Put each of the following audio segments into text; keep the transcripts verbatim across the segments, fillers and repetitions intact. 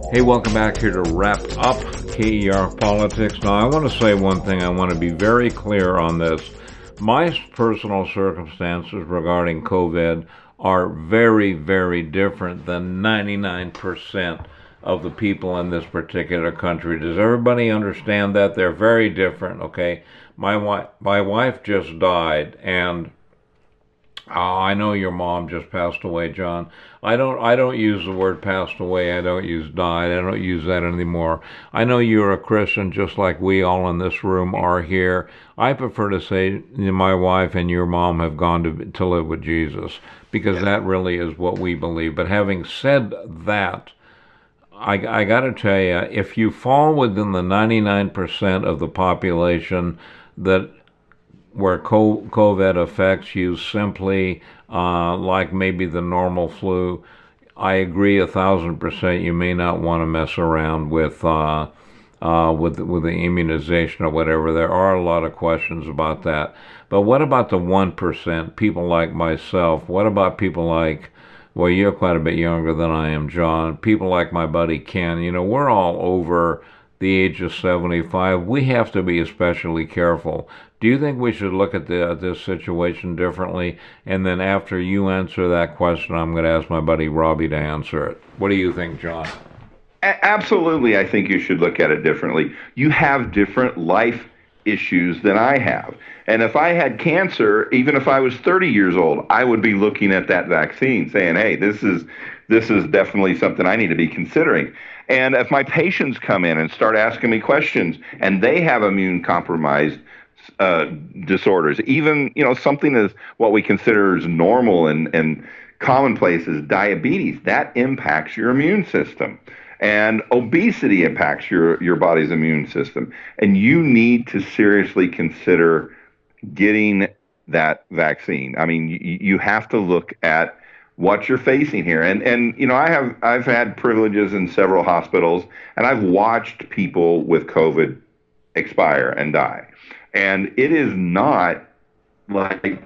Hey, welcome back here to wrap up K E R Politics. Now, I want to say one thing. I want to be very clear on this. My personal circumstances regarding COVID are very, very different than ninety-nine percent of the people in this particular country. Does everybody understand that? They're very different, okay? My wife, my wife just died, and Oh, I know your mom just passed away, John. I don't I don't use the word passed away. I don't use died. I don't use that anymore. I know you're a Christian just like we all in this room are here. I prefer to say my wife and your mom have gone to to live with Jesus because that really is what we believe. But having said that, I, I got to tell you, if you fall within the ninety-nine percent of the population that where COVID affects you simply uh, like maybe the normal flu, I agree a thousand percent. You may not want to mess around with uh, uh, with with the immunization or whatever. There are a lot of questions about that. But what about the one percent? People like myself. What about people like? Well, you're quite a bit younger than I am, John. People like my buddy Ken. You know, we're all over the age of seventy-five. We have to be especially careful. Do you think we should look at the, this situation differently? And then after you answer that question, I'm going to ask my buddy Robbie to answer it. What do you think, John? A- absolutely, I think you should look at it differently. You have different life issues than I have. And if I had cancer, even if I was thirty years old, I would be looking at that vaccine saying, hey, this is this is definitely something I need to be considering. And if my patients come in and start asking me questions and they have immune compromised uh, disorders, even, you know, something as what we consider as normal and, and commonplace as diabetes, that impacts your immune system. And obesity impacts your, your body's immune system. And you need to seriously consider getting that vaccine. I mean, you, you have to look at what you're facing here. And, and, you know, I have, I've had privileges in several hospitals, and I've watched people with COVID expire and die. And it is not like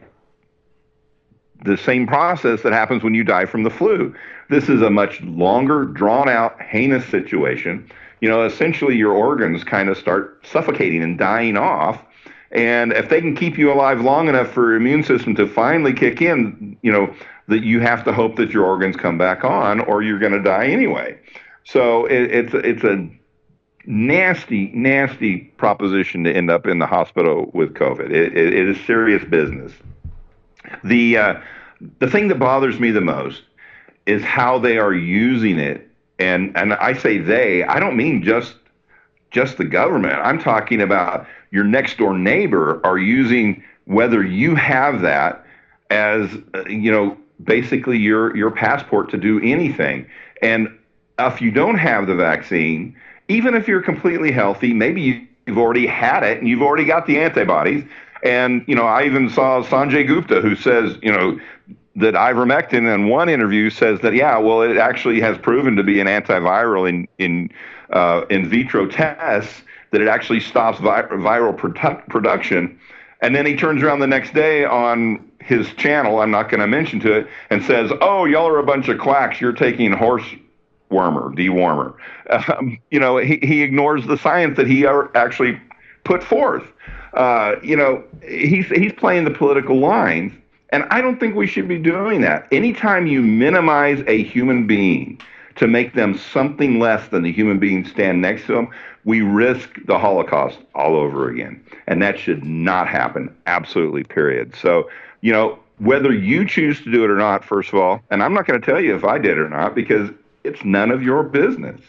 the same process that happens when you die from the flu. This is a much longer, drawn out, heinous situation. You know, essentially your organs kind of start suffocating and dying off. And if they can keep you alive long enough for your immune system to finally kick in, you know, that you have to hope that your organs come back on or you're going to die anyway. So it, it's, it's a nasty, nasty proposition to end up in the hospital with COVID. It, it, it is serious business. The, uh, the thing that bothers me the most is how they are using it. And, and I say they, I don't mean just just the government. I'm talking about your next door neighbor are using whether you have that as, uh, you know, basically your, your passport to do anything. And if you don't have the vaccine, even if you're completely healthy, maybe you, you've already had it and you've already got the antibodies. And, you know, I even saw Sanjay Gupta who says, you know, that ivermectin in one interview says that, yeah, well, it actually has proven to be an antiviral in, in, uh, in vitro tests, that it actually stops vi- viral produ- production. And then he turns around the next day on his channel, I'm not going to mention to it, and says, oh, y'all are a bunch of quacks. You're taking horse wormer, dewormer. Um, you know, he, he ignores the science that he actually put forth. Uh, you know, he's, he's playing the political lines. And I don't think we should be doing that. Anytime you minimize a human being to make them something less than the human being stand next to them, we risk the Holocaust all over again. And that should not happen. Absolutely, period. So, you know, whether you choose to do it or not, first of all, and I'm not going to tell you if I did or not, because it's none of your business.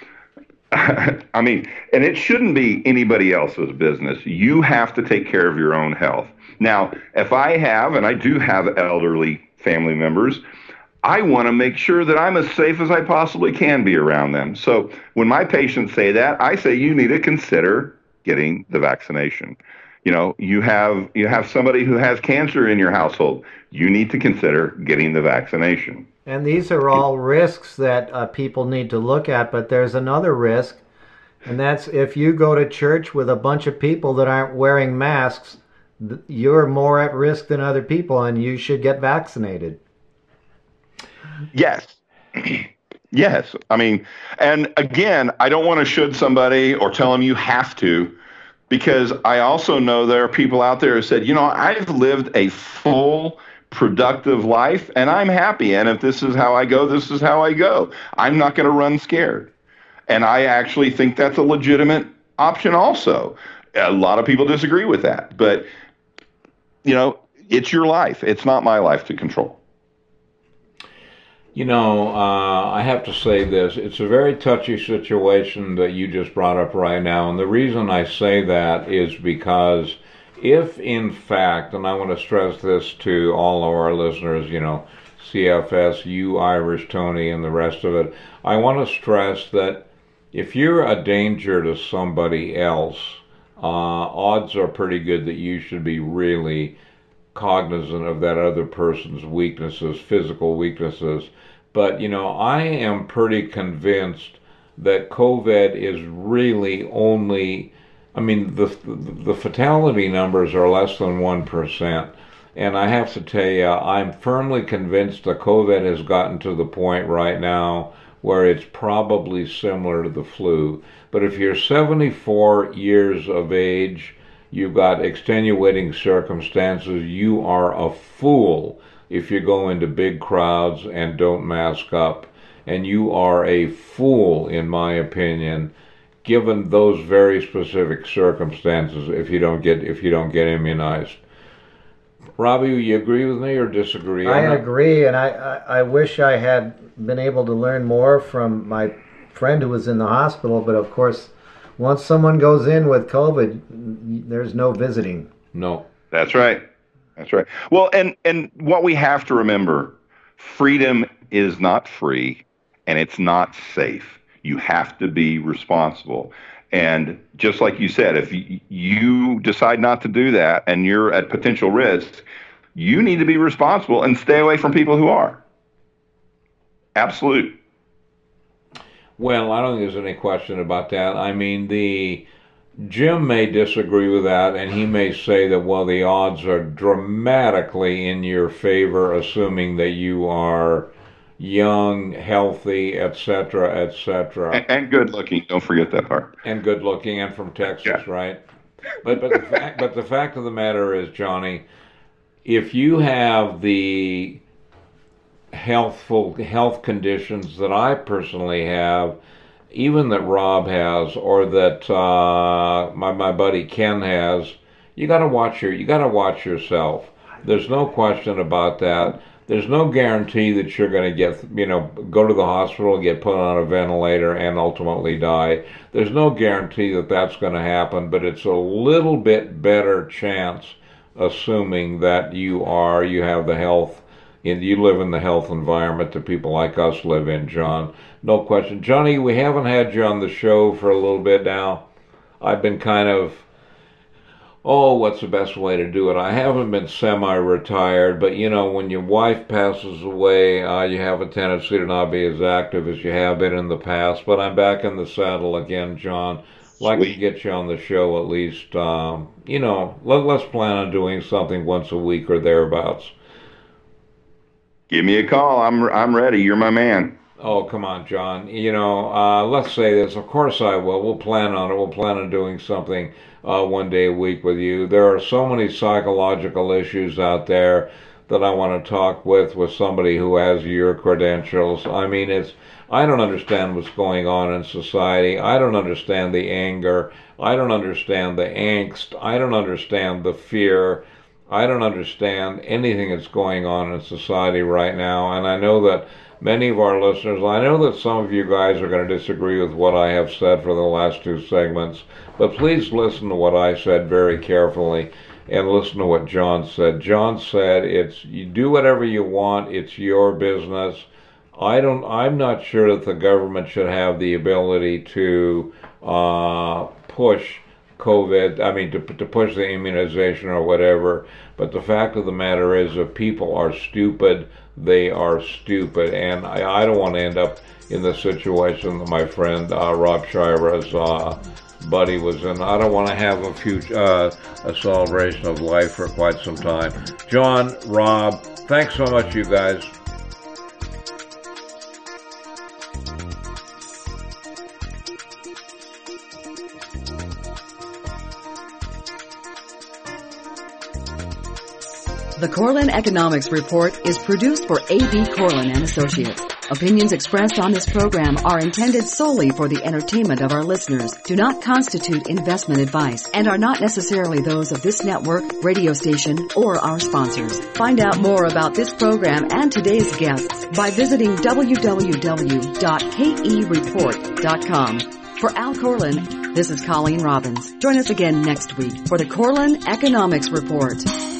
I mean, and it shouldn't be anybody else's business. You have to take care of your own health. Now, if I have, and I do have elderly family members, I want to make sure that I'm as safe as I possibly can be around them. So when my patients say that, I say you need to consider getting the vaccination. You know, you have you have somebody who has cancer in your household, you need to consider getting the vaccination. And these are all risks that uh, people need to look at, but there's another risk, and that's if you go to church with a bunch of people that aren't wearing masks, you're more at risk than other people, and you should get vaccinated. Yes. Yes. I mean, and again, I don't want to should somebody or tell them you have to, because I also know there are people out there who said, you know, I've lived a full, productive life and I'm happy. And if this is how I go, this is how I go. I'm not going to run scared. And I actually think that's a legitimate option also. A lot of people disagree with that. But, you know, it's your life. It's not my life to control. You know, uh, I have to say this. It's a very touchy situation that you just brought up right now. And the reason I say that is because if, in fact, and I want to stress this to all of our listeners, you know, C F S, you, Irish Tony, and the rest of it, I want to stress that if you're a danger to somebody else, uh, odds are pretty good that you should be really cognizant of that other person's weaknesses, physical weaknesses. But, you know, I am pretty convinced that COVID is really only, I mean, the the fatality numbers are less than one percent. And I have to tell you, I'm firmly convinced that COVID has gotten to the point right now where it's probably similar to the flu. But if you're seventy-four years of age, you've got extenuating circumstances, you are a fool if you go into big crowds and don't mask up. And you are a fool, in my opinion, given those very specific circumstances, if you don't get if you don't get immunized. Robbie, you agree with me or disagree? I agree, and I, I, I wish I had been able to learn more from my friend who was in the hospital, but of course, once someone goes in with COVID, there's no visiting. No. That's right. That's right. Well, and, and what we have to remember, freedom is not free and it's not safe. You have to be responsible. And just like you said, if you decide not to do that and you're at potential risk, you need to be responsible and stay away from people who are. Absolute. Well, I don't think there's any question about that. I mean, the Jim may disagree with that, and he may say that, well, the odds are dramatically in your favor, assuming that you are young, healthy, et cetera, et cetera. And, and good looking. Don't forget that part. And good looking, and from Texas, yeah. Right? But but the fact but the fact of the matter is, Johnny, if you have the healthful health conditions that I personally have, even that Rob has, or that uh, my my buddy Ken has, you got to watch your you got to watch yourself. There's no question about that. There's no guarantee that you're going to get, you know, go to the hospital, get put on a ventilator, and ultimately die. There's no guarantee that that's going to happen, but it's a little bit better chance, assuming that you are, you have the health, and you live in the health environment that people like us live in, John. No question. Johnny, we haven't had you on the show for a little bit now. I've been kind of, oh, what's the best way to do it? I haven't been semi-retired, but, you know, when your wife passes away, uh, you have a tendency to not be as active as you have been in the past. But I'm back in the saddle again, John. Like to get you on the show at least. Um, you know, let, let's plan on doing something once a week or thereabouts. Give me a call. I'm I'm ready. You're my man. Oh, come on, John. You know, uh, let's say this. Of course I will. We'll plan on it. We'll plan on doing something uh, one day a week with you. There are so many psychological issues out there that I want to talk with, with somebody who has your credentials. I mean, it's, I don't understand what's going on in society. I don't understand the anger. I don't understand the angst. I don't understand the fear. I don't understand anything that's going on in society right now. And I know that many of our listeners, I know that some of you guys are going to disagree with what I have said for the last two segments, but please listen to what I said very carefully and listen to what John said. John said, it's, you do whatever you want, it's your business. I don't, I'm not sure that the government should have the ability to uh, push COVID, I mean, to, to push the immunization or whatever, but the fact of the matter is, if people are stupid, they are stupid, and I, I don't want to end up in the situation that my friend uh, Rob Shira's uh, buddy was in. I don't want to have a future, uh, a celebration of life for quite some time. John, Rob, thanks so much, you guys. The Corlin Economics Report is produced for A B. Corlin and Associates. Opinions expressed on this program are intended solely for the entertainment of our listeners, do not constitute investment advice, and are not necessarily those of this network, radio station, or our sponsors. Find out more about this program and today's guests by visiting w w w dot k e report dot com. For Al Corlin, this is Colleen Robbins. Join us again next week for the Corlin Economics Report.